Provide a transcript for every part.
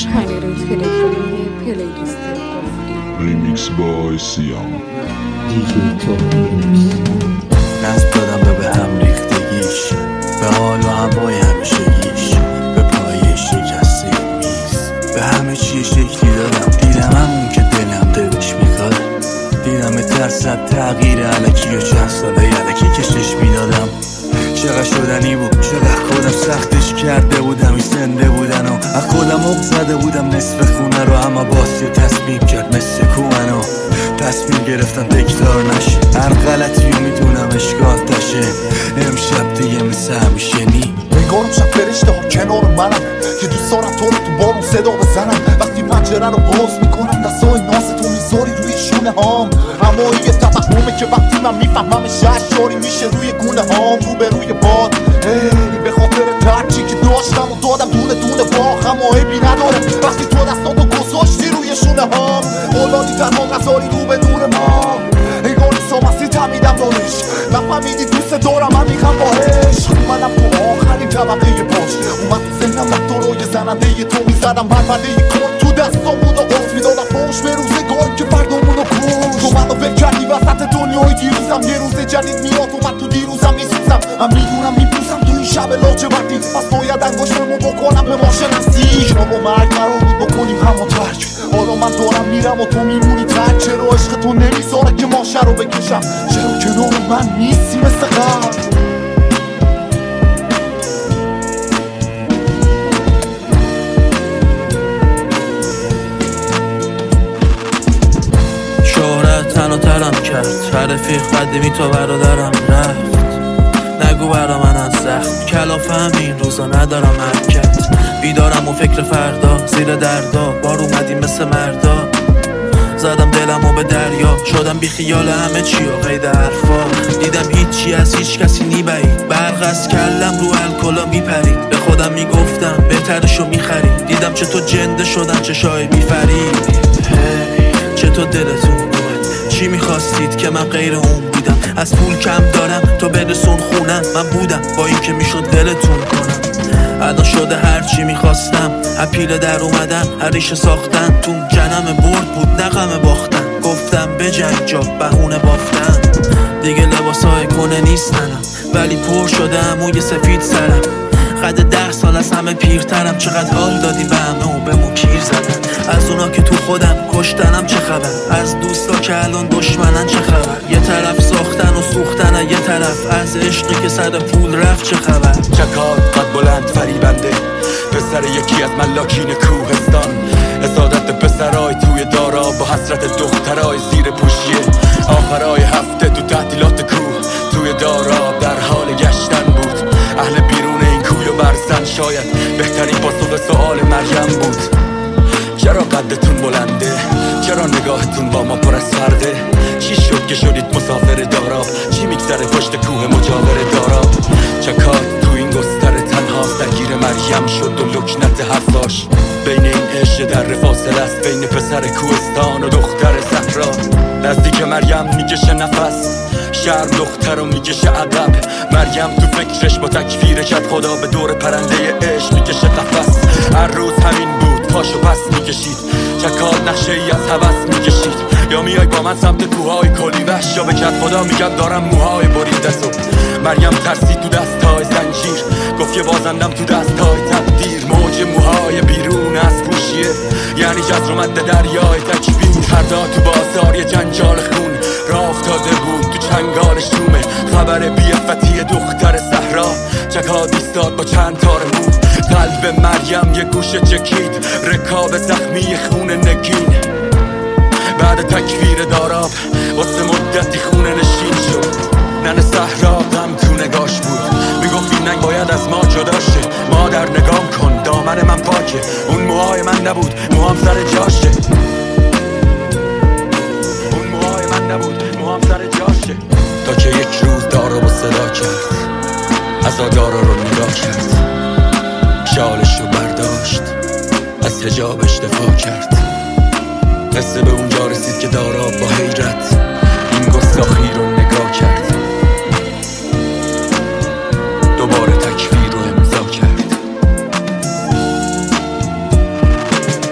چنل تلگرامی پلیلیست قفلی ریمیکس بای سیام دیجی تو نصب دادم به هم ریختگیش، به حال و هوای همیشگیش، به پای شکسته میز، به همه چی شکلی دادم. دیدم همون که دلم دلش میخواد، دیدم ترسد تغییر علکی و چند ساله علکی کشش میدادم. چقدر شدنی بود، چقدر خودم سختش کرده بودم، این زنده بودن و از خودم اق زده بودم نصف خونه رو، اما باز یه تصمیم کرد مثل کومنو تصمیم گرفتم تکرار نشه. هر غلطی رو میدونم اشکال تشه، امشب دیگه مثل همیشه نی نگارم شب فرشته ها کنار منم که دوست دارم تو رو تو بارون صدا بزنم. وقتی پنجره رو باز میکنم دستای ناز تو میذاری روی شونه هام، اما یه توهمه که وقتی من میفهمم ششاری میشه روی گونه هام. رو به روی باد به خاطر ترچی که داشتم و دادم دونه دونه باخ، اما عیبی نداره وقتی تو دستاتو گذاشتی روی شونه هام. اولادی تنها نذاری رو به دور ما، انگار نیسا مسیح تمیدم دارش، نفهمیدی دوست دارم من میخوام باهش. منم تو آخرین طبقه پاش اومد تو ذهنم رفتارای زننده تو میزدم بربنده کن تو دستام بود و قرص میدادم پاش به روزگاری که فردامونو کن. تو منو ول کردی وسط دنیای دیروزم، یه روز جدید میاد و من تو دیروزم میسوزم. من میدونم میپوسم تو این شب لاجوردی، پس باید انگشتمو بکنم به ما شناسی. شما و مرگ قرار بود بکنیم همو ترک، حالا من دارم میرم و تو میمونی ترک. چرا عشق تو نمیذاره که ماشه رو بکشم، چرا کنار من نیستی مثل قبل. تنها ترم کرد، رفیق قدیمی تا برادرم رفت. نگو برا من از زخم کلافه همین روزا ندارم حرکت. بیدارم و فکر فردا زیر دردا، بار اومدیم مثل مردا. زدم دلمو به دریا، شدم بی خیال همه چی و قید حرفا. دیدم هیچی از هیچ کسی نیبعید، برق از کلم رو الکلا میپرید. به خودم میگفتم بهترشو میخرید، دیدم چه تو جنده شدن چه شای میفرید. چه تو دلتون چی میخواستید که من غیر اون بودم؟ از پول کم دارم تو برسون خونم، من بودم با این که میشد دلتون کنم. ادا شده هر چی میخواستم، اپیل در اومدن هر ریشه ساختن. تو جنم برد بود نغمه باختن، گفتم بجنگ جا بهونه بافتن. دیگه لباسای کنه نیستنم، ولی پر شده موی سفید سرم. قد 10 سال از همه پیرترم، چقدر حال دادی به همه و به مو کیر زدن. از اونا که تو خودم کشتنم چه خبر، از دوستا که الان دشمنن چه خبر. یه طرف ساختن و سوختن، یه طرف از عشقی که سر پول رفت چه خبر. چکات قد بلند فریبنده، پسر یکی از ملاکین کوهستان. حسادت پسرای توی دارا با حسرت دخترای زیر پوشیه. آخرای هفته تو تعطیلات کوه توی دارا در حال گشتن بود. اهل بیرون این کوی و برزن شاید بهترین پاسخ سؤال مریم بود. چرا قدتون بلنده؟ چرا نگاهتون با ما پر از فرده؟ چی شد که شدید مسافر دارا؟ چی میگذره پشت کوه مجاور دارا؟ چکات تو این گستره تنهاست، درگیر مریم شد و لکنت حرفاش. بین این عشق در فاصله است، بین پسر کوهستان و دختر صحرا. نزدیک مریم میکشه نفس، شرم دختر رو میکشه ادب. مریم تو فکرش با تکفیر کت خدا به دور پرنده عشق میکشه قفس. هر روز همین بود، پاشو پس میکشید، چکات نقشه ای از هوس میکشید. یا میای با من سمت کوههای کلی وحش، یا به کت خدا میگم دارم موهای بریده سو. مریم ترسی تو دستای زنجیر، گفت که بازندم تو دستای تقدیر. موج موهای بیرون از پوشیه، یعنی جزر مد دریای تکبیر. فردا تو بازار یه جنجال خون راه افتاده بود تو چنگال شومه. خبر بی‌عفتی دختر صحرا، چکات ایستاد با چند تار مو. قلب مریم یه گوشه چکید، رکاب زخمی خون نگین. بعد تکفیر داراب واسه مدتی خونه نشین شد. نن صحرا غم تو نگاش بود، میگفت این ننگ باید از ما جدا شه. مادر نگام کن دامن من پاکه، اون موهای من نبود موهام سر جاشه. اون موهای من نبود موهام سر جاشه. تا که یک روز دارا با صدا کرد، از دارا رو نگاه کرد. شالش رو برداشت، از حجابش دفاع کرد. قصه به اونجا رسید که دارا با حیرت این گستاخی رو نگاه کرد. دوباره تکفیر رو امضا کرد.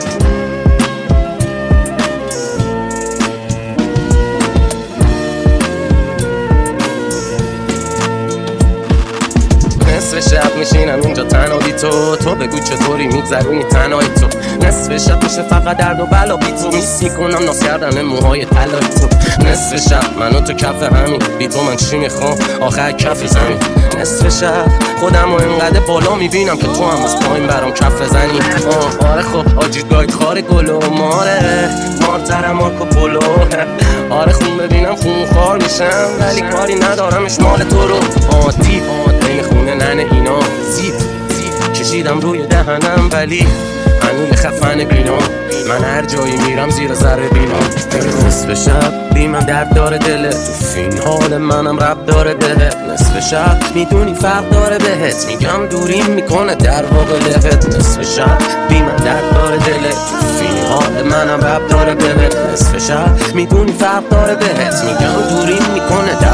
میشینم اینجا تنها بی تو بگو چطوری میگذرونی تنهایی تو. نصف شب میشه فقط درد و بلا بی تو، میس میکنم ناز کردن موهای طلای تو. نصف شب من و تو کف همین، بی تو من چی میخوام آخر کف زمین. نصف شب خودم و اینقدر بالا میبینم که تو هم از پایین برام کف زنی. آره خب آجی گاید خار گل و ماره مارترم مارکو پولو. آره خون ببینم خون خار میشم ولی کاری ندارمش مال تو رو. آتی این خونه ننه اینا زیب کشیدم روی دهنم ولی هنوی خفن بینا. من هر جایی میرم زیر ذره بینا. نصف شب بی من درد داره دلت، تو فین حال منم رب داره بهت. نصف شب میدونی فرق داره بهت، میگم دوریم میکنه در واقع لهت. نصف شب بی من درد داره دلت، تو فین حال منم رب داره بهت. نصف شب میدونی فرق داره بهت، میگم دوریم میکنه